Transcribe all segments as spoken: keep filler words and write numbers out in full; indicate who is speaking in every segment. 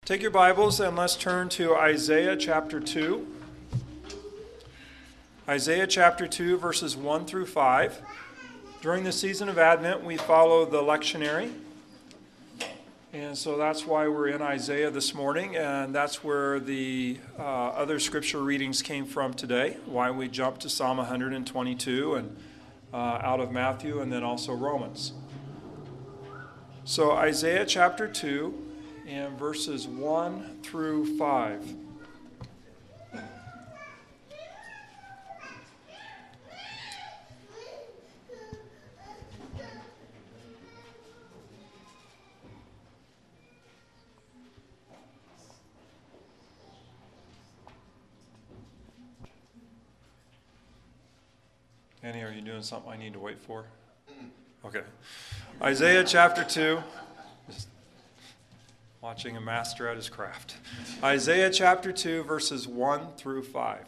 Speaker 1: Take your Bibles and let's turn to Isaiah chapter two. Isaiah chapter two, verses one through five. During the season of Advent, we follow the lectionary. And so that's why we're in Isaiah this morning, and that's where the uh, other scripture readings came from today, why we jumped to Psalm one twenty-two and uh, out of Matthew and then also Romans. So Isaiah chapter two and verses one through five. Annie, are you doing something I need to wait for? Okay. Isaiah chapter two. Just watching a master at his craft. Isaiah chapter two, verses one through five.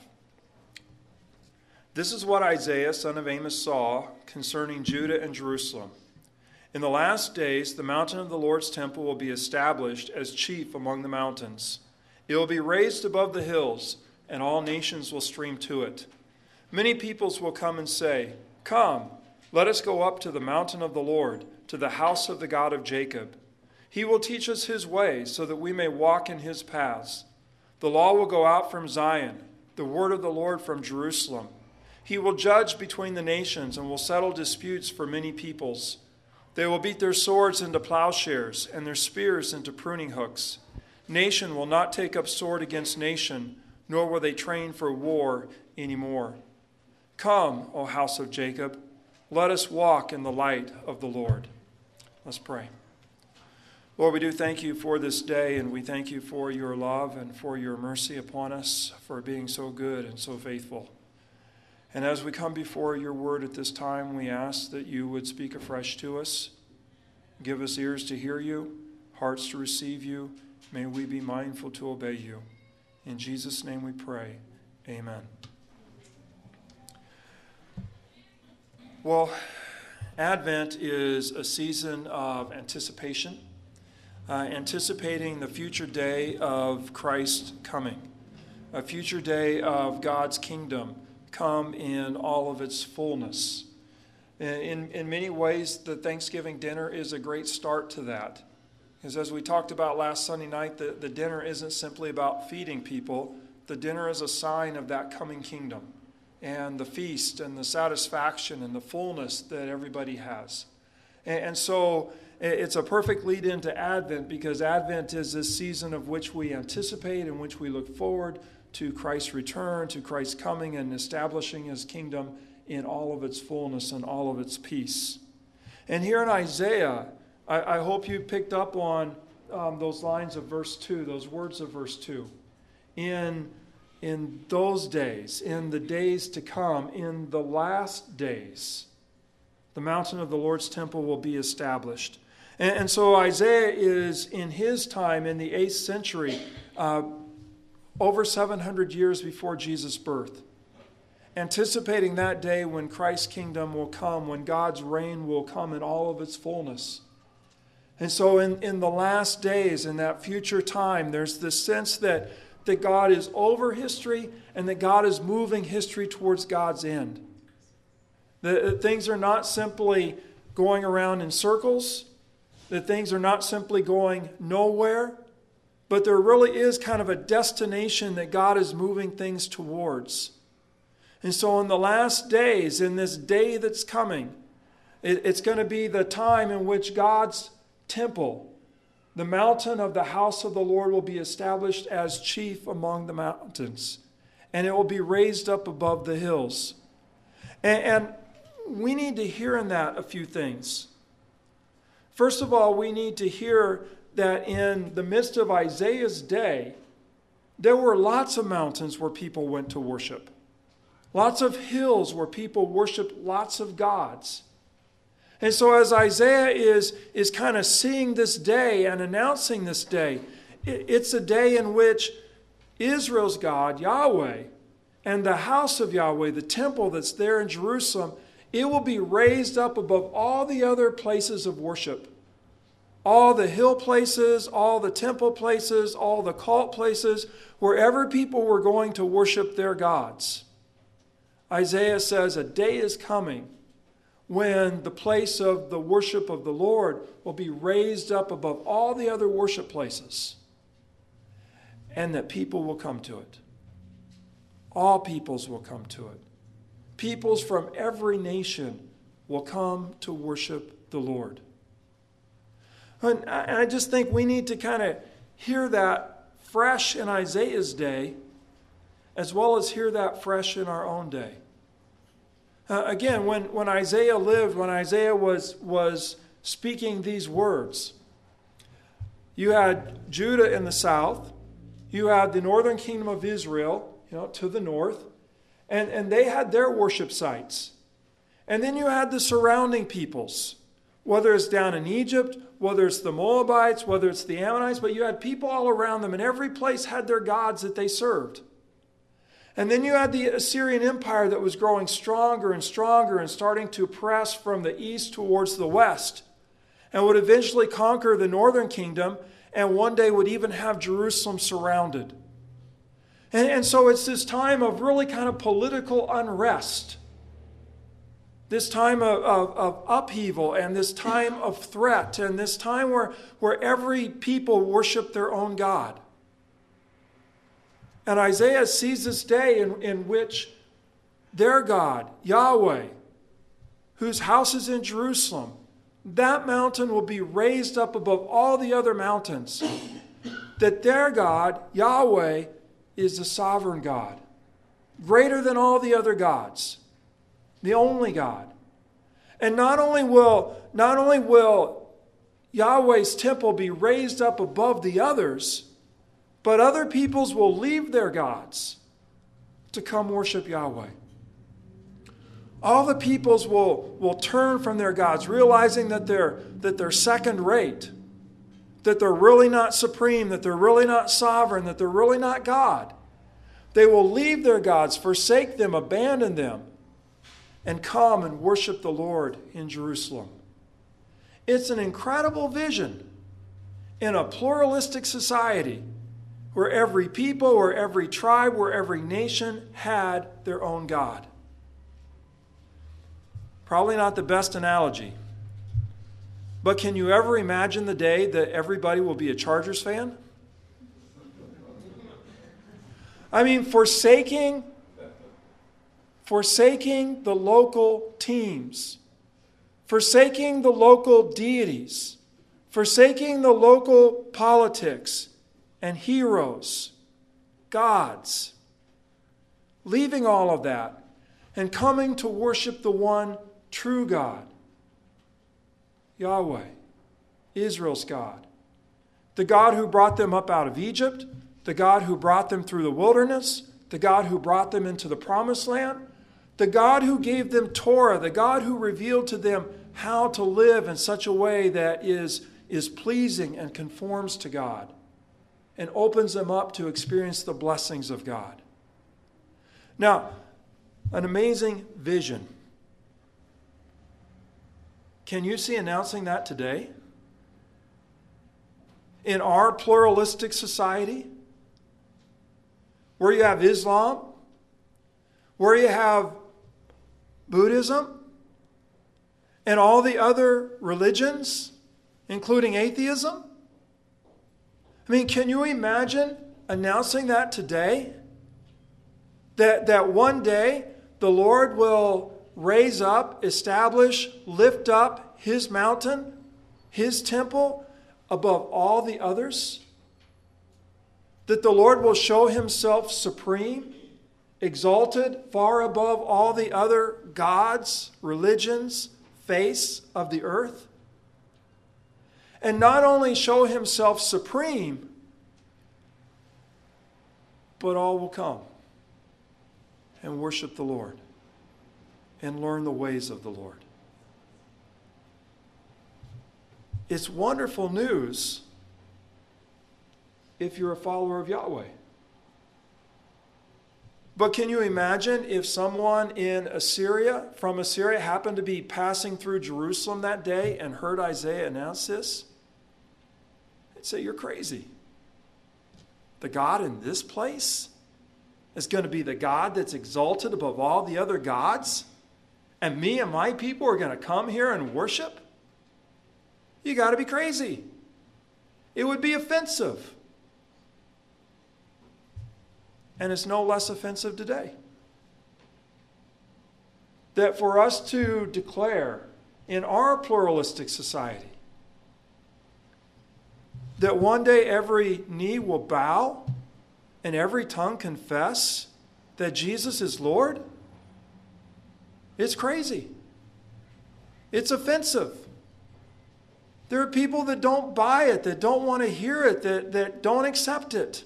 Speaker 1: This is what Isaiah, son of Amos, saw concerning Judah and Jerusalem. In the last days, the mountain of the Lord's temple will be established as chief among the mountains. It will be raised above the hills, and all nations will stream to it. Many peoples will come and say, "Come, let us go up to the mountain of the Lord, to the house of the God of Jacob. He will teach us his ways so that we may walk in his paths. The law will go out from Zion, the word of the Lord from Jerusalem. He will judge between the nations and will settle disputes for many peoples. They will beat their swords into plowshares and their spears into pruning hooks. Nation will not take up sword against nation, nor will they train for war anymore. Come, O house of Jacob, let us walk in the light of the Lord." Let's pray. Lord, we do thank you for this day, and we thank you for your love and for your mercy upon us, for being so good and so faithful. And as we come before your word at this time, we ask that you would speak afresh to us. Give us ears to hear you, hearts to receive you. May we be mindful to obey you. In Jesus' name we pray. Amen. Well, Advent is a season of anticipation, uh, anticipating the future day of Christ's coming, a future day of God's kingdom come in all of its fullness. In, in many ways, the Thanksgiving dinner is a great start to that. Because as we talked about last Sunday night, the, the dinner isn't simply about feeding people. The dinner is a sign of that coming kingdom and the feast and the satisfaction and the fullness that everybody has. And, and so it's a perfect lead into Advent, because Advent is this season of which we anticipate, in which we look forward to Christ's return, to Christ's coming and establishing his kingdom in all of its fullness and all of its peace. And here in Isaiah, I, I hope you picked up on um, those lines of verse two, those words of verse two. In In those days, in the days to come, in the last days, the mountain of the Lord's temple will be established. And, and so Isaiah is, in his time, in the eighth century, uh, over seven hundred years before Jesus' birth, anticipating that day when Christ's kingdom will come, when God's reign will come in all of its fullness. And so in, in the last days, in that future time, there's this sense that that God is over history and that God is moving history towards God's end. That things are not simply going around in circles, that things are not simply going nowhere, but there really is kind of a destination that God is moving things towards. And so in the last days, in this day that's coming, it, it's going to be the time in which God's temple, the mountain of the house of the Lord, will be established as chief among the mountains, and it will be raised up above the hills. And, and we need to hear in that a few things. First of all, we need to hear that in the midst of Isaiah's day, there were lots of mountains where people went to worship. Lots of hills where people worshiped lots of gods. And so as Isaiah is, is kind of seeing this day and announcing this day, it's a day in which Israel's God, Yahweh, and the house of Yahweh, the temple that's there in Jerusalem, it will be raised up above all the other places of worship. all the hill places, all the temple places, all the cult places, wherever people were going to worship their gods. Isaiah says a day is coming when the place of the worship of the Lord will be raised up above all the other worship places, and that people will come to it. All peoples will come to it. Peoples from every nation will come to worship the Lord. And I just think we need to kind of hear that fresh in Isaiah's day, as well as hear that fresh in our own day. Uh, again, when, when Isaiah lived, when Isaiah was, was speaking these words, you had Judah in the south, you had the northern kingdom of Israel, you know, to the north, and, and they had their worship sites. And then you had the surrounding peoples, whether it's down in Egypt, whether it's the Moabites, whether it's the Ammonites, but you had people all around them, and every place had their gods that they served. And then you had the Assyrian Empire that was growing stronger and stronger and starting to press from the east towards the west, and would eventually conquer the northern kingdom, and one day would even have Jerusalem surrounded. And, and so it's this time of really kind of political unrest, this time of, of, of upheaval, and this time of threat, and this time where, where every people worship their own God. And Isaiah sees this day in, in which their God, Yahweh, whose house is in Jerusalem, that mountain will be raised up above all the other mountains. That their God, Yahweh, is the sovereign God, greater than all the other gods, the only God. And not only will, not only will Yahweh's temple be raised up above the others, but other peoples will leave their gods to come worship Yahweh. All the peoples will, will turn from their gods, realizing that they're, that they're second rate, that they're really not supreme, that they're really not sovereign, that they're really not God. They will leave their gods, forsake them, abandon them, and come and worship the Lord in Jerusalem. It's an incredible vision in a pluralistic society where every people, where every tribe, where every nation had their own God. Probably not the best analogy, but can you ever imagine the day that everybody will be a Chargers fan? I mean, forsaking, forsaking the local teams, forsaking the local deities, forsaking the local politics and heroes, gods, leaving all of that and coming to worship the one true God, Yahweh, Israel's God, the God who brought them up out of Egypt, the God who brought them through the wilderness, the God who brought them into the promised land, the God who gave them Torah, the God who revealed to them how to live in such a way that is, is pleasing and conforms to God, and opens them up to experience the blessings of God. Now, an amazing vision. Can you see announcing that today? In our pluralistic society, where you have Islam, where you have Buddhism, and all the other religions, including atheism? I mean, can you imagine announcing that today? That, that one day the Lord will raise up, establish, lift up His mountain, His temple above all the others? That the Lord will show Himself supreme, exalted far above all the other gods, religions, face of the earth? And not only show Himself supreme, but all will come and worship the Lord and learn the ways of the Lord. It's wonderful news if you're a follower of Yahweh. But can you imagine if someone in Assyria, from Assyria, happened to be passing through Jerusalem that day and heard Isaiah announce this? I'd say you're crazy. The God in this place is going to be the God that's exalted above all the other gods? And me and my people are going to come here and worship? You got to be crazy. It would be offensive. And it's no less offensive today. That for us to declare in our pluralistic society that one day every knee will bow and every tongue confess that Jesus is Lord, it's crazy. It's offensive. There are people that don't buy it, that don't want to hear it, that, that don't accept it.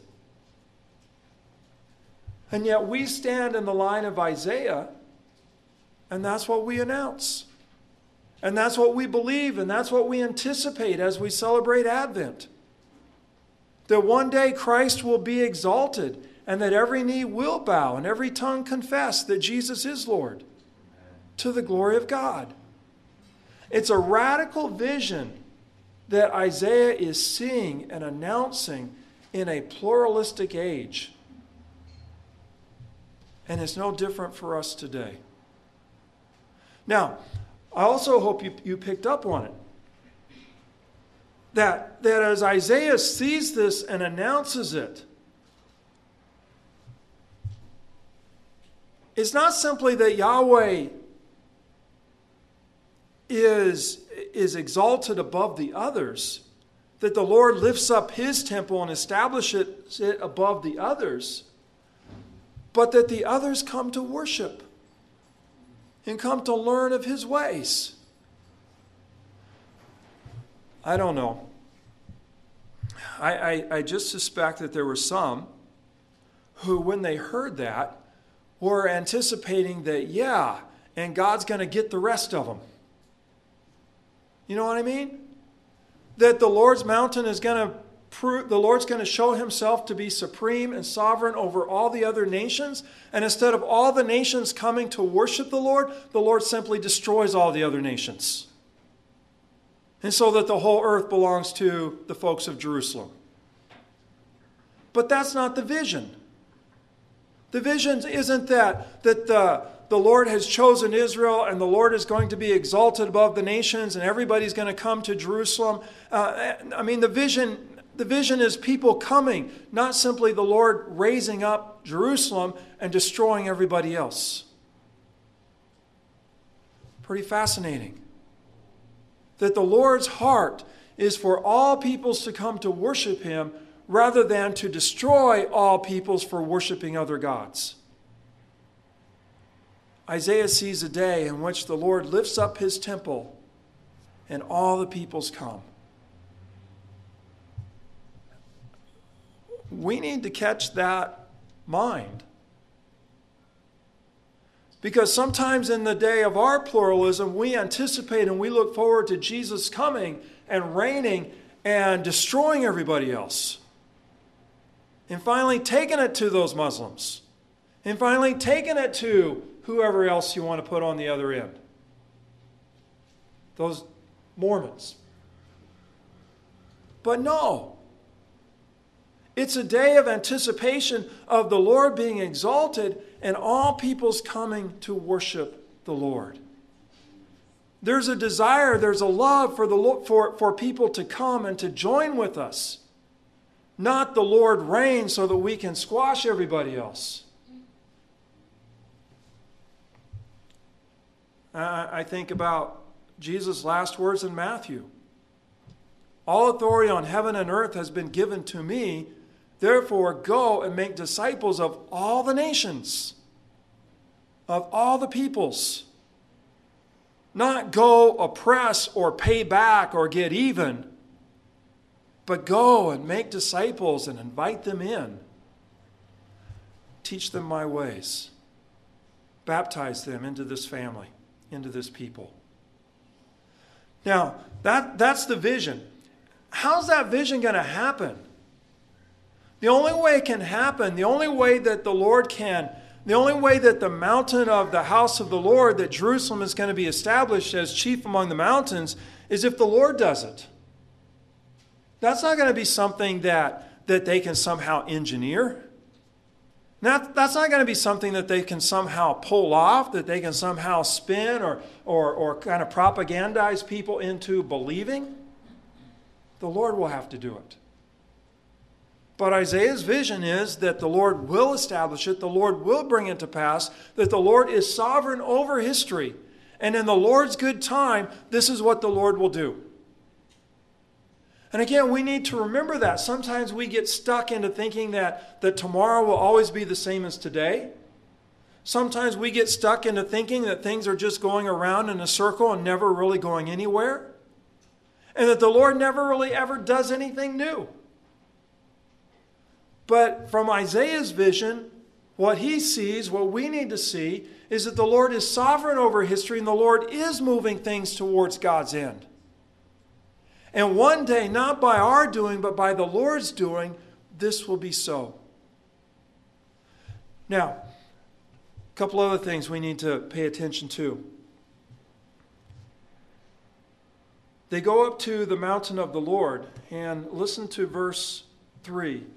Speaker 1: And yet we stand in the line of Isaiah, and that's what we announce. And that's what we believe, and that's what we anticipate as we celebrate Advent. That one day Christ will be exalted, and that every knee will bow, and every tongue confess that Jesus is Lord, to the glory of God. It's a radical vision that Isaiah is seeing and announcing in a pluralistic age. And it's no different for us today. Now, I also hope you, you picked up on it. That, that as Isaiah sees this and announces it, it's not simply that Yahweh is, is exalted above the others, that the Lord lifts up his temple and establishes it above the others, but that the others come to worship and come to learn of his ways. I don't know. I, I, I just suspect that there were some who, when they heard that, were anticipating that, yeah, and God's going to get the rest of them. You know what I mean? That the Lord's mountain is going to prove, the Lord's going to show himself to be supreme and sovereign over all the other nations. And instead of all the nations coming to worship the Lord, the Lord simply destroys all the other nations. And so that the whole earth belongs to the folks of Jerusalem. But that's not the vision. The vision isn't that, that the, the Lord has chosen Israel and the Lord is going to be exalted above the nations and everybody's going to come to Jerusalem. Uh, I mean, the vision, the vision is people coming, not simply the Lord raising up Jerusalem and destroying everybody else. Pretty fascinating. That the Lord's heart is for all peoples to come to worship him rather than to destroy all peoples for worshiping other gods. Isaiah sees a day in which the Lord lifts up his temple and all the peoples come. We need to catch that mind. Because sometimes in the day of our pluralism, we anticipate and we look forward to Jesus coming and reigning and destroying everybody else. And finally taking it to those Muslims. And finally taking it to whoever else you want to put on the other end. Those Mormons. But no. It's a day of anticipation of the Lord being exalted and all peoples coming to worship the Lord. There's a desire, there's a love for, the, for, for people to come and to join with us. Not the Lord reign so that we can squash everybody else. Uh, I think about Jesus' last words in Matthew. All authority on heaven and earth has been given to me. Therefore, go and make disciples of all the nations, of all the peoples. Not go oppress or pay back or get even, but go and make disciples and invite them in. Teach them my ways. Baptize them into this family, into this people. Now, that, that's the vision. How's that vision going to happen? The only way it can happen, the only way that the Lord can, the only way that the mountain of the house of the Lord, that Jerusalem is going to be established as chief among the mountains, is if the Lord does it. That's not going to be something that, that they can somehow engineer. That, that's not going to be something that they can somehow pull off, that they can somehow spin or, or, or kind of propagandize people into believing. The Lord will have to do it. But Isaiah's vision is that the Lord will establish it, the Lord will bring it to pass, that the Lord is sovereign over history. And in the Lord's good time, this is what the Lord will do. And again, we need to remember that. Sometimes we get stuck into thinking that, that tomorrow will always be the same as today. Sometimes we get stuck into thinking that things are just going around in a circle and never really going anywhere. And that the Lord never really ever does anything new. But from Isaiah's vision, what he sees, what we need to see, is that the Lord is sovereign over history and the Lord is moving things towards God's end. And one day, not by our doing, but by the Lord's doing, this will be so. Now, a couple other things we need to pay attention to. They go up to the mountain of the Lord, and listen to verse three.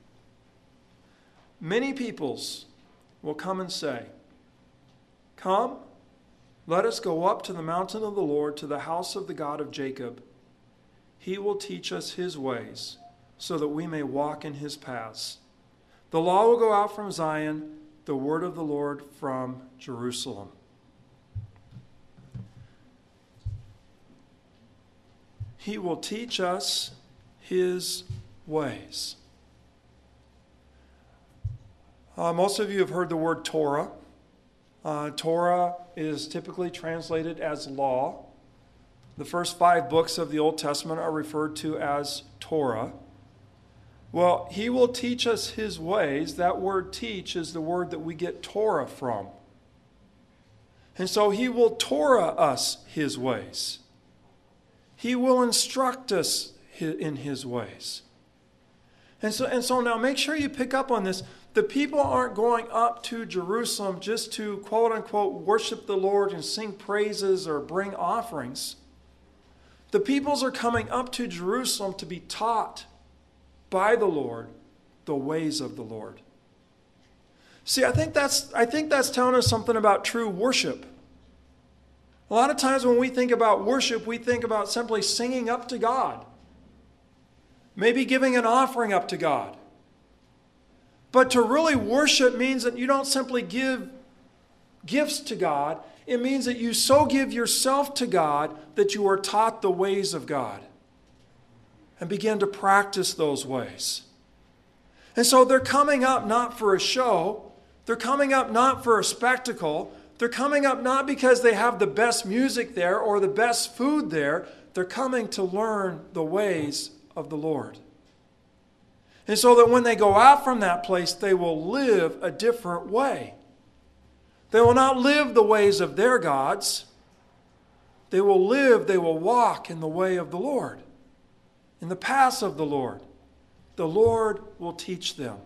Speaker 1: Many peoples will come and say, "Come, let us go up to the mountain of the Lord, to the house of the God of Jacob. He will teach us his ways, so that we may walk in his paths. The law will go out from Zion, the word of the Lord from Jerusalem." He will teach us his ways. Uh, most of you have heard the word Torah. Uh, Torah is typically translated as law. The first five books of the Old Testament are referred to as Torah. Well, he will teach us his ways. That word teach is the word that we get Torah from. And so he will Torah us his ways. He will instruct us in his ways. And so, and so now make sure you pick up on this. The people aren't going up to Jerusalem just to, quote unquote, worship the Lord and sing praises or bring offerings. The peoples are coming up to Jerusalem to be taught by the Lord the ways of the Lord. See, I think that's, I think that's telling us something about true worship. A lot of times when we think about worship, we think about simply singing up to God. Maybe giving an offering up to God. But to really worship means that you don't simply give gifts to God. It means that you so give yourself to God that you are taught the ways of God and begin to practice those ways. And so they're coming up not for a show. They're coming up not for a spectacle. They're coming up not because they have the best music there or the best food there. They're coming to learn the ways of the Lord. And so that when they go out from that place, they will live a different way. They will not live the ways of their gods. They will live, they will walk in the way of the Lord, in the paths of the Lord. The Lord will teach them.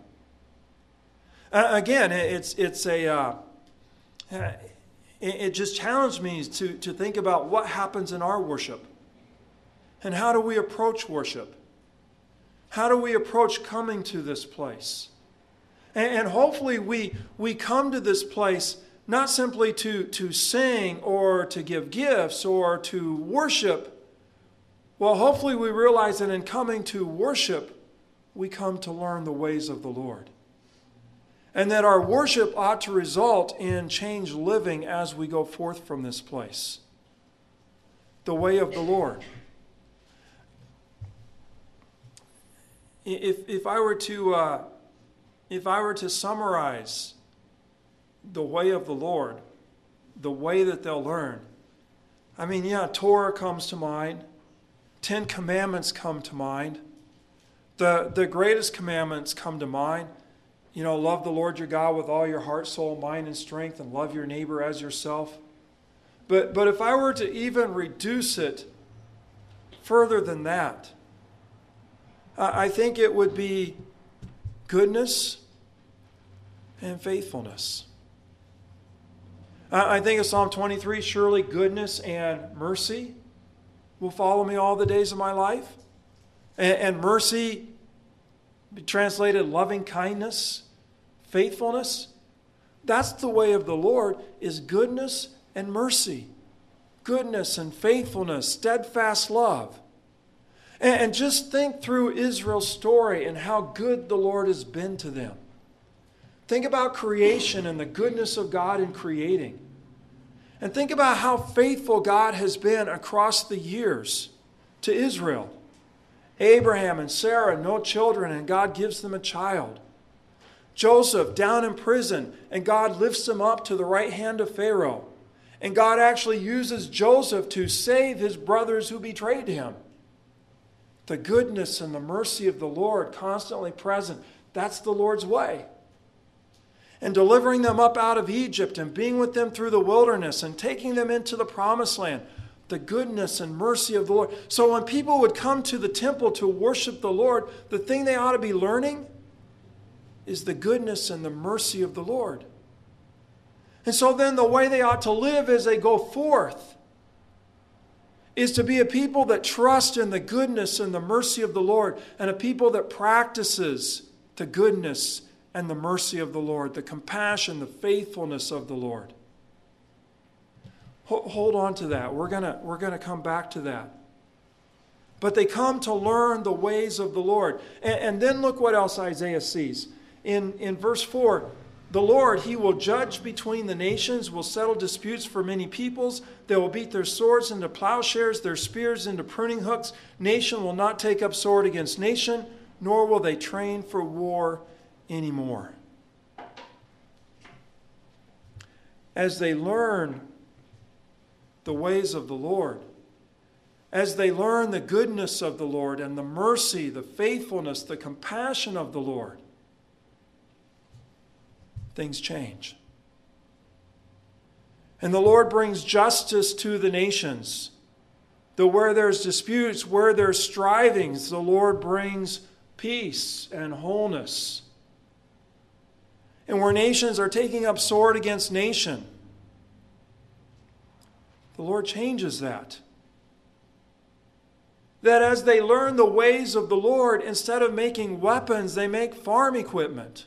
Speaker 1: Uh, again, it's it's a uh, it, it just challenged me to, to think about what happens in our worship. And how do we approach worship? How do we approach coming to this place? And, and hopefully we, we come to this place not simply to, to sing or to give gifts or to worship. Well, hopefully we realize that in coming to worship, we come to learn the ways of the Lord. And that our worship ought to result in changed living as we go forth from this place. The way of the Lord. If if I were to uh, if I were to summarize the way of the Lord, the way that they'll learn, I mean, yeah, Torah comes to mind, Ten Commandments come to mind, the the greatest commandments come to mind. You know, love the Lord your God with all your heart, soul, mind, and strength, and love your neighbor as yourself. But but if I were to even reduce it further than that, I think it would be goodness and faithfulness. I think of Psalm twenty-three, surely goodness and mercy will follow me all the days of my life. And, and mercy, translated loving kindness, faithfulness. That's the way of the Lord, is goodness and mercy. Goodness and faithfulness, steadfast love. And, and just think through Israel's story and how good the Lord has been to them. Think about creation and the goodness of God in creating. And think about how faithful God has been across the years to Israel. Abraham and Sarah, no children, and God gives them a child. Joseph, down in prison, and God lifts him up to the right hand of Pharaoh. And God actually uses Joseph to save his brothers who betrayed him. The goodness and the mercy of the Lord constantly present. That's the Lord's way. And delivering them up out of Egypt and being with them through the wilderness and taking them into the promised land. The goodness and mercy of the Lord. So when people would come to the temple to worship the Lord, the thing they ought to be learning is the goodness and the mercy of the Lord. And so then the way they ought to live as they go forth is to be a people that trust in the goodness and the mercy of the Lord, and a people that practices the goodness and the mercy of the Lord, the compassion, the faithfulness of the Lord. Hold on to that. We're gonna, we're gonna come back to that. But they come to learn the ways of the Lord. And, and then look what else Isaiah sees. In, in verse four, the Lord, He will judge between the nations, will settle disputes for many peoples. They will beat their swords into plowshares, their spears into pruning hooks. Nation will not take up sword against nation, nor will they train for war anymore. As they learn the ways of the Lord, as they learn the goodness of the Lord and the mercy, the faithfulness, the compassion of the Lord, things change. And the Lord brings justice to the nations. That where there's disputes, where there's strivings, the Lord brings peace and wholeness. And where nations are taking up sword against nation, the Lord changes that. That as they learn the ways of the Lord, instead of making weapons, they make farm equipment.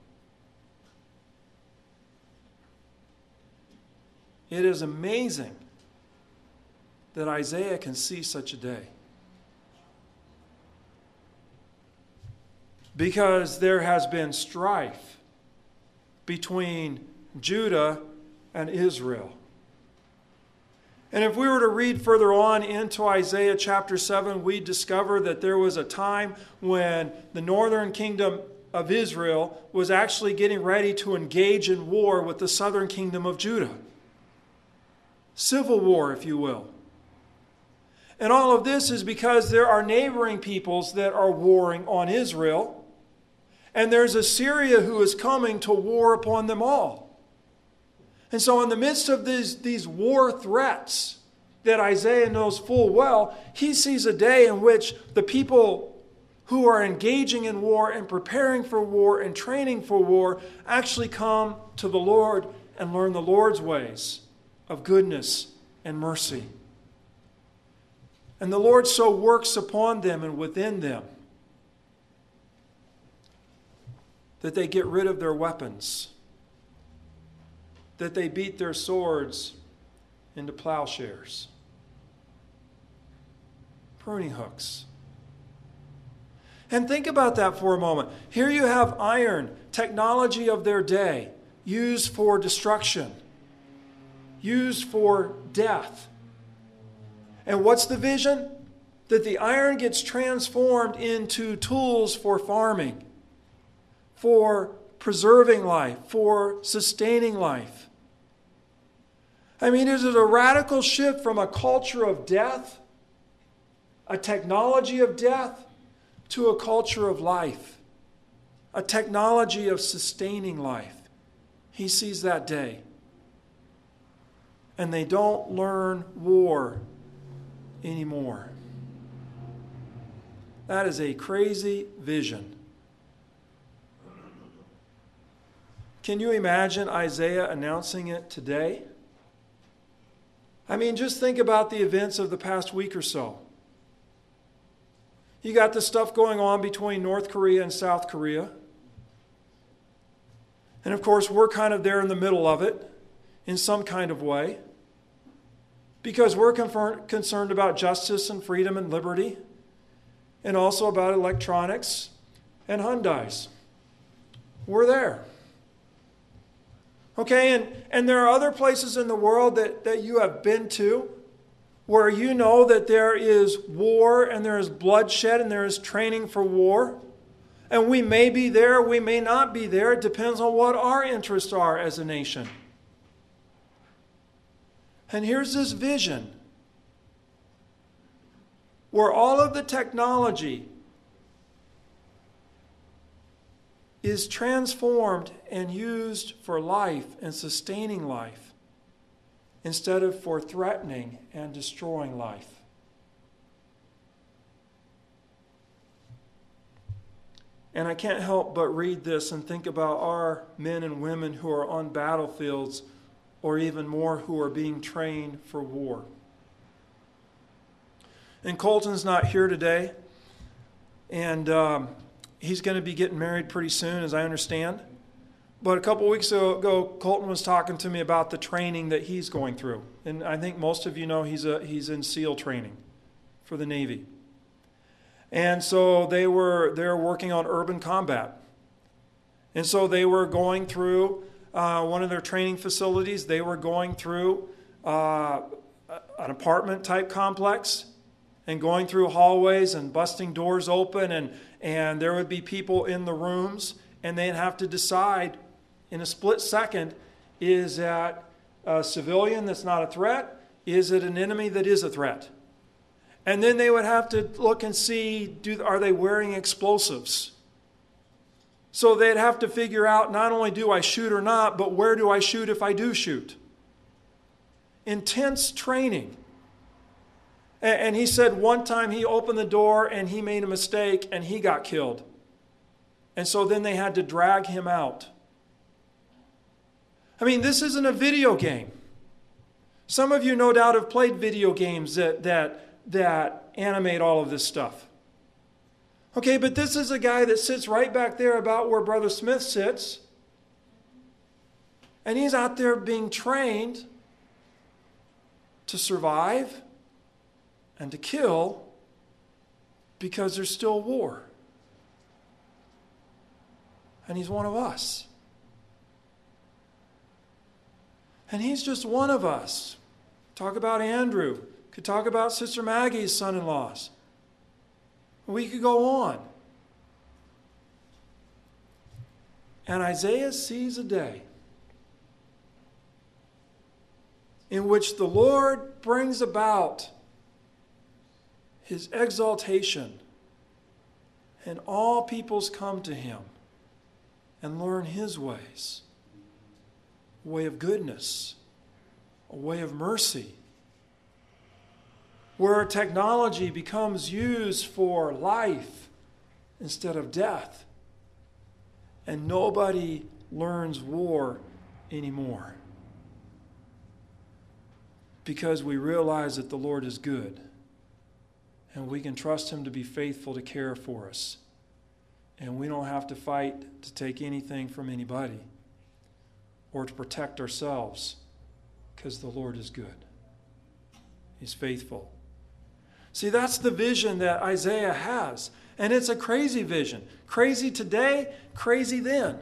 Speaker 1: It is amazing that Isaiah can see such a day. Because there has been strife between Judah and Israel. And if we were to read further on into Isaiah chapter seven, we discover that there was a time when the northern kingdom of Israel was actually getting ready to engage in war with the southern kingdom of Judah. Civil war, if you will. And all of this is because there are neighboring peoples that are warring on Israel. And there's Assyria who is coming to war upon them all. And so in the midst of these, these war threats that Isaiah knows full well, he sees a day in which the people who are engaging in war and preparing for war and training for war actually come to the Lord and learn the Lord's ways of goodness and mercy. And the Lord so works upon them and within them that they get rid of their weapons, that they beat their swords into plowshares, pruning hooks. And think about that for a moment. Here you have iron, technology of their day, used for destruction, used for death. And what's the vision? That the iron gets transformed into tools for farming, for preserving life, for sustaining life. I mean, is it a radical shift from a culture of death, a technology of death, to a culture of life, a technology of sustaining life? He sees that day. And they don't learn war anymore. That is a crazy vision. Can you imagine Isaiah announcing it today? I mean, just think about the events of the past week or so. You got the stuff going on between North Korea and South Korea. And of course, we're kind of there in the middle of it in some kind of way because we're confer- concerned about justice and freedom and liberty and also about electronics and Hyundais. We're there. Okay, and, and there are other places in the world that, that you have been to where you know that there is war and there is bloodshed and there is training for war. And we may be there, we may not be there. It depends on what our interests are as a nation. And here's this vision where all of the technology is transformed and used for life and sustaining life instead of for threatening and destroying life. And I can't help but read this and think about our men and women who are on battlefields, or even more, who are being trained for war. And Colton's not here today, and um, he's going to be getting married pretty soon, as I understand. But a couple weeks ago, Colton was talking to me about the training that he's going through. And I think most of you know he's a, he's in SEAL training for the Navy. And so they were they're working on urban combat. And so they were going through uh, one of their training facilities. They were going through uh, an apartment-type complex and going through hallways and busting doors open. And, and there would be people in the rooms, and they'd have to decide in a split second, is that a civilian that's not a threat? Is it an enemy that is a threat? And then they would have to look and see, do, are they wearing explosives? So they'd have to figure out, not only do I shoot or not, but where do I shoot if I do shoot? Intense training. And, and he said one time he opened the door and he made a mistake and he got killed. And so then they had to drag him out. I mean, this isn't a video game. Some of you no doubt have played video games that that that animate all of this stuff. Okay, but this is a guy that sits right back there about where Brother Smith sits. And he's out there being trained to survive and to kill because there's still war. And he's one of us. And he's just one of us. Talk about Andrew. Could talk about Sister Maggie's son-in-laws. We could go on. And Isaiah sees a day in which the Lord brings about his exaltation, and all peoples come to him and learn his ways, a way of goodness, a way of mercy, where technology becomes used for life instead of death. And nobody learns war anymore. Because we realize that the Lord is good. And we can trust him to be faithful to care for us. And we don't have to fight to take anything from anybody or to protect ourselves, because the Lord is good. He's faithful. See, that's the vision that Isaiah has. And it's a crazy vision. Crazy today, crazy then.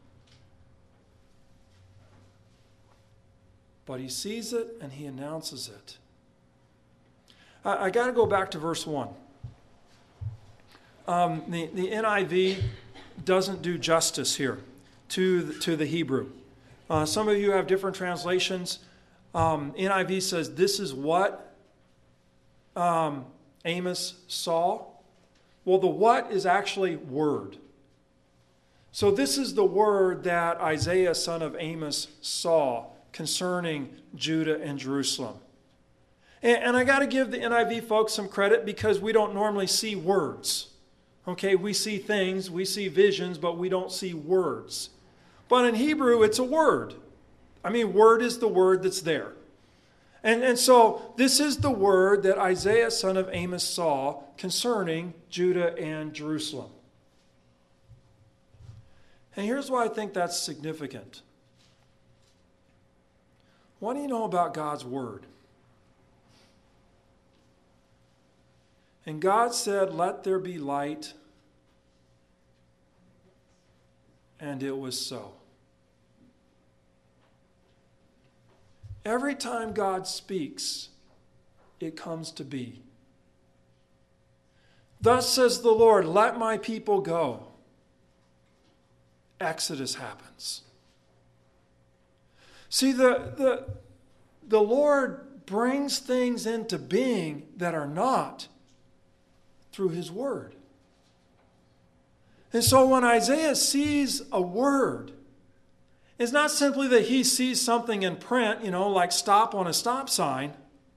Speaker 1: But he sees it and he announces it. I, I got to go back to verse one. Um, the, the N I V doesn't do justice here to the, to the Hebrew. Uh, some of you have different translations. Um, N I V says, this is what Um, Amos saw. Well, the what is actually word. So this is the word that Isaiah, son of Amos, saw concerning Judah and Jerusalem. And, and I got to give the N I V folks some credit, because we don't normally see words. Okay, we see things, we see visions, but we don't see words. But in Hebrew, it's a word. I mean, word is the word that's there. And, and so this is the word that Isaiah, son of Amos, saw concerning Judah and Jerusalem. And here's why I think that's significant. What do you know about God's word? And God said, "Let there be light," and it was so. Every time God speaks, it comes to be. Thus says the Lord, "Let my people go." Exodus happens. See, the, the, the Lord brings things into being that are not through his word. And so when Isaiah sees a word, it's not simply that he sees something in print, you know, like stop on a stop sign.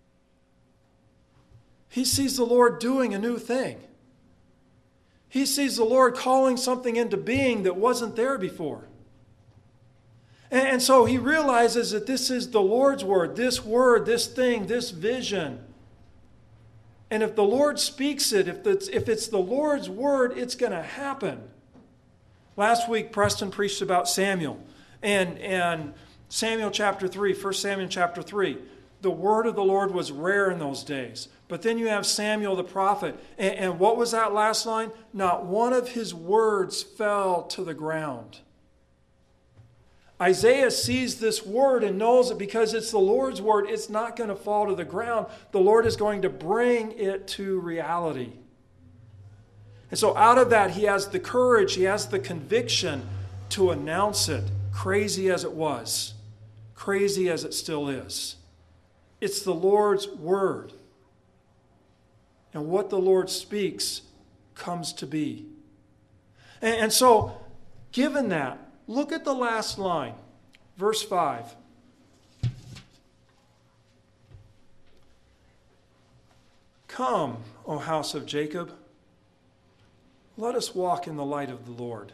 Speaker 1: He sees the Lord doing a new thing. He sees the Lord calling something into being that wasn't there before. And, and so he realizes that this is the Lord's word, this word, this thing, this vision. And if the Lord speaks it, if it's, if it's the Lord's word, it's going to happen. Last week, Preston preached about Samuel. And, and Samuel chapter three, First Samuel chapter three, the word of the Lord was rare in those days. But then you have Samuel the prophet. And, and what was that last line? Not one of his words fell to the ground. Isaiah sees this word and knows that because it's the Lord's word, it's not going to fall to the ground. The Lord is going to bring it to reality. And so out of that, he has the courage, he has the conviction to announce it, crazy as it was, crazy as it still is. It's the Lord's word. And what the Lord speaks comes to be. And, and so, given that, look at the last line, verse five. Come, O house of Jacob, let us walk in the light of the Lord.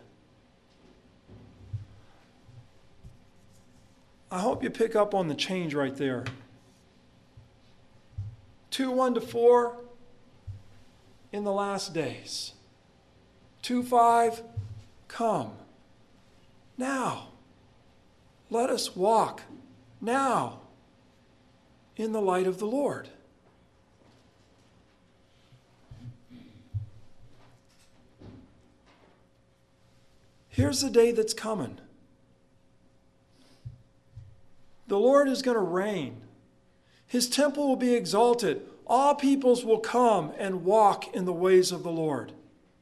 Speaker 1: I hope you pick up on the change right there. two one to four, in the last days. two five, come. Now, let us walk now in the light of the Lord. Here's the day that's coming. The Lord is going to reign. His temple will be exalted. All peoples will come and walk in the ways of the Lord.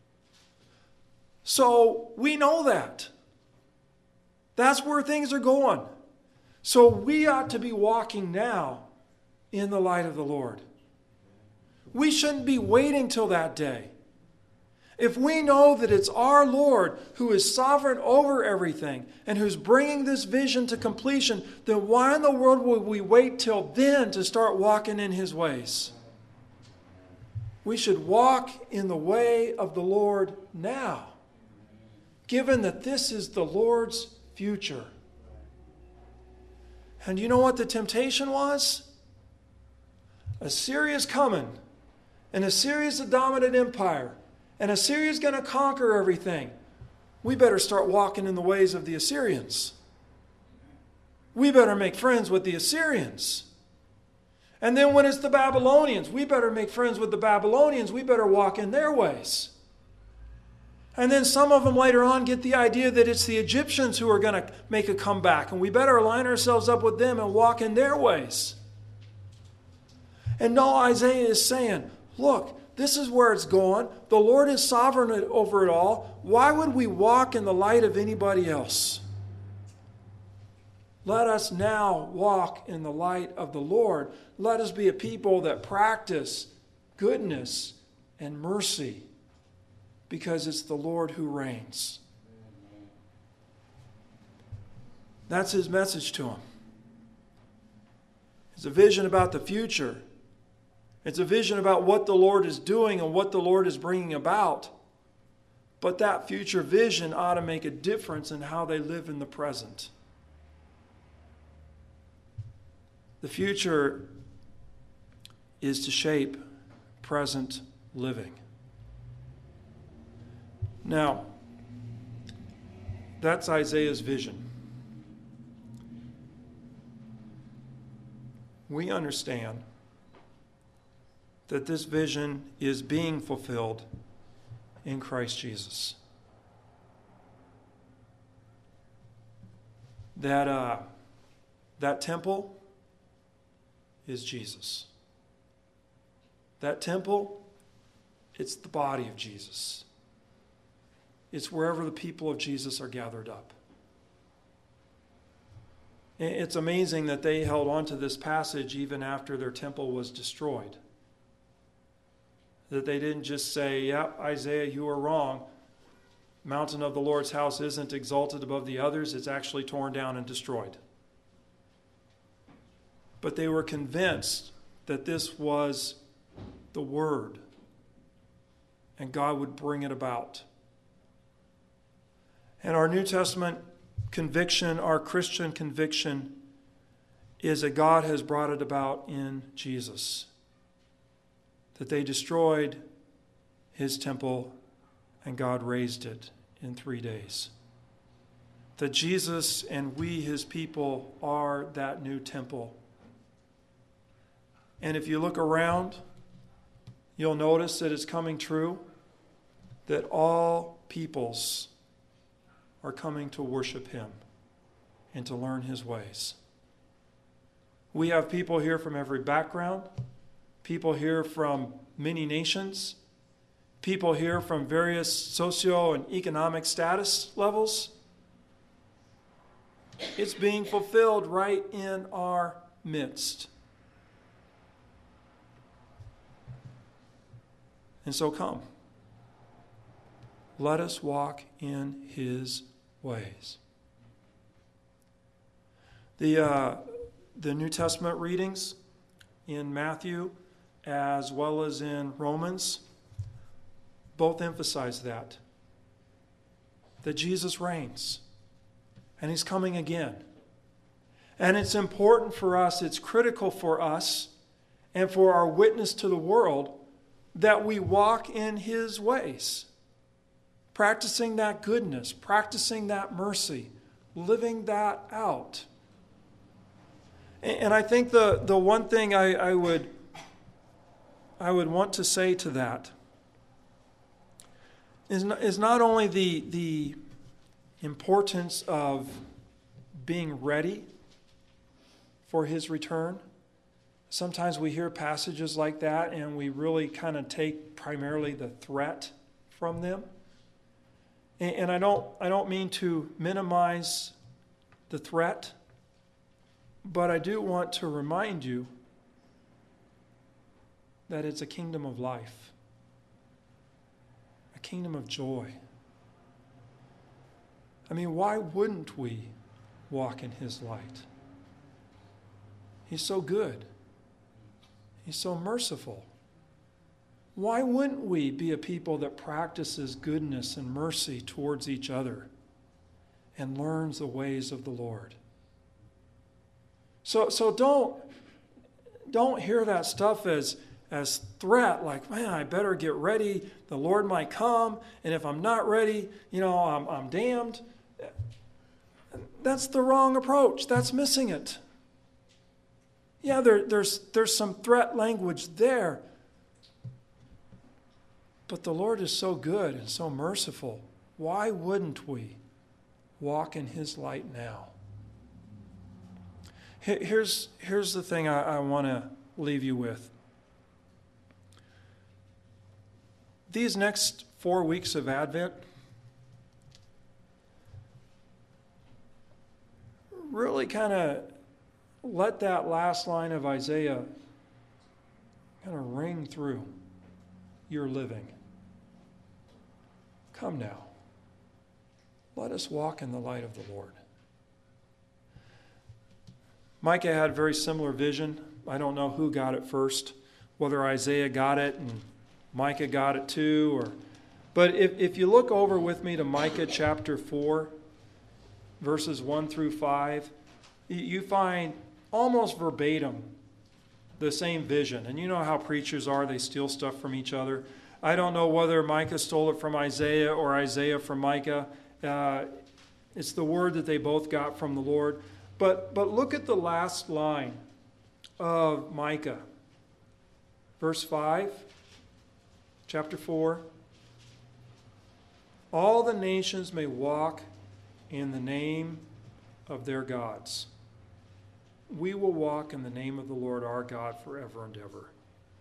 Speaker 1: So we know that. That's where things are going. So we ought to be walking now in the light of the Lord. We shouldn't be waiting till that day. If we know that it's our Lord who is sovereign over everything and who's bringing this vision to completion, then why in the world would we wait till then to start walking in his ways? We should walk in the way of the Lord now, given that this is the Lord's future. And you know what the temptation was? Assyria's coming, and Assyria's a dominant empire, and Assyria's going to conquer everything. We better start walking in the ways of the Assyrians. We better make friends with the Assyrians. And then when it's the Babylonians, we better make friends with the Babylonians. We better walk in their ways. And then some of them later on get the idea that it's the Egyptians who are going to make a comeback, and we better align ourselves up with them and walk in their ways. And no, Isaiah is saying, look, this is where it's going. The Lord is sovereign over it all. Why would we walk in the light of anybody else? Let us now walk in the light of the Lord. Let us be a people that practice goodness and mercy, because it's the Lord who reigns. That's his message to him. It's a vision about the future. It's a vision about what the Lord is doing and what the Lord is bringing about. But that future vision ought to make a difference in how they live in the present. The future is to shape present living. Now, that's Isaiah's vision. We understand that this vision is being fulfilled in Christ Jesus. That, uh, that temple is Jesus. That temple, it's the body of Jesus. It's wherever the people of Jesus are gathered up. It's amazing that they held on to this passage even after their temple was destroyed. That they didn't just say, yeah, Isaiah, you are wrong. Mountain of the Lord's house isn't exalted above the others. It's actually torn down and destroyed. But they were convinced that this was the Word, and God would bring it about. And our New Testament conviction, our Christian conviction, is that God has brought it about in Jesus. That they destroyed his temple and God raised it in three days. That Jesus and we, his people, are that new temple. And if you look around, you'll notice that it's coming true that all peoples are coming to worship him and to learn his ways. We have people here from every background, people here from many nations, people here from various socio and economic status levels. It's being fulfilled right in our midst. And so come. Let us walk in his ways. The, uh, the New Testament readings in Matthew as well as in Romans both emphasize that. That Jesus reigns. And he's coming again. And it's important for us, it's critical for us, and for our witness to the world, that we walk in his ways. Practicing that goodness, practicing that mercy, living that out. And I think the, the one thing I, I would I would want to say to that is not, is not only the, the importance of being ready for his return. Sometimes we hear passages like that and we really kind of take primarily the threat from them. And, and I don't I don't mean to minimize the threat, but I do want to remind you that it's a kingdom of life, a kingdom of joy. I mean, why wouldn't we walk in his light? He's so good. He's so merciful. Why wouldn't we be a people that practices goodness and mercy towards each other and learns the ways of the Lord? So, so don't, don't hear that stuff as, as threat, like, man, I better get ready. The Lord might come, and if I'm not ready, you know, I'm, I'm damned. That's the wrong approach. That's missing it. Yeah, there, there's, there's some threat language there. But the Lord is so good and so merciful. Why wouldn't we walk in his light now? Here's, here's the thing I, I want to leave you with. These next four weeks of Advent really kind of let that last line of Isaiah kind of ring through your living. Come now. Let us walk in the light of the Lord. Micah had a very similar vision. I don't know who got it first, whether Isaiah got it and Micah got it too, or but if, if you look over with me to Micah chapter four, verses one through five, you find almost verbatim the same vision. And you know how preachers are, they steal stuff from each other. I don't know whether Micah stole it from Isaiah or Isaiah from Micah. Uh, it's the word that they both got from the Lord. But, but look at the last line of Micah. Verse five, chapter four. All the nations may walk in the name of their gods. We will walk in the name of the Lord our God forever and ever.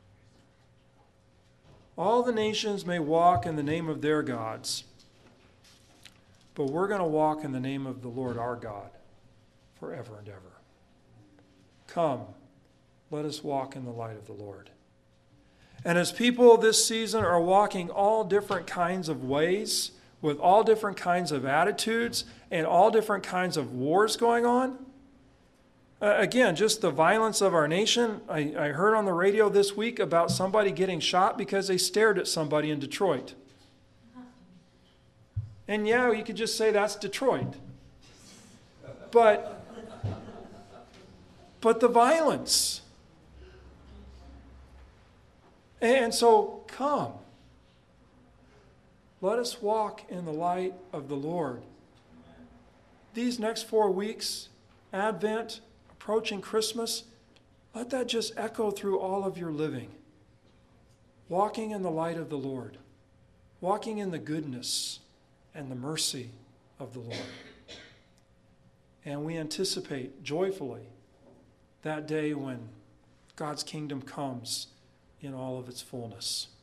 Speaker 1: All the nations may walk in the name of their gods, but we're going to walk in the name of the Lord our God forever and ever. Come, let us walk in the light of the Lord. And as people this season are walking all different kinds of ways, with all different kinds of attitudes and all different kinds of wars going on. Uh, again, just the violence of our nation. I, I heard on the radio this week about somebody getting shot because they stared at somebody in Detroit. And yeah, you could just say that's Detroit. But, but the violence. And so, come. Let us walk in the light of the Lord. These next four weeks, Advent, approaching Christmas, let that just echo through all of your living. Walking in the light of the Lord. Walking in the goodness and the mercy of the Lord. And we anticipate joyfully that day when God's kingdom comes in all of its fullness.